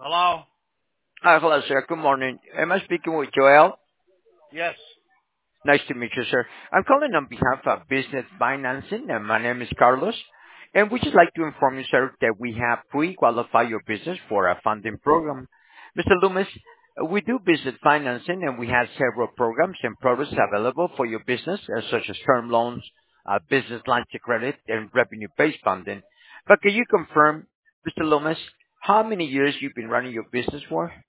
Hello? Hello, sir. Good morning. Am I speaking with Joel? Yes. Nice to meet you, sir. I'm calling on behalf of Business Financing, and my name is Carlos. And we just like to inform you, sir, that we have pre-qualified your business for a funding program. Mr. Loomis, we do business financing, and we have several programs and products available for your business, such as term loans, business lines of credit, and revenue-based funding. But can you confirm, Mr. Loomis, how many years you've been running your business for?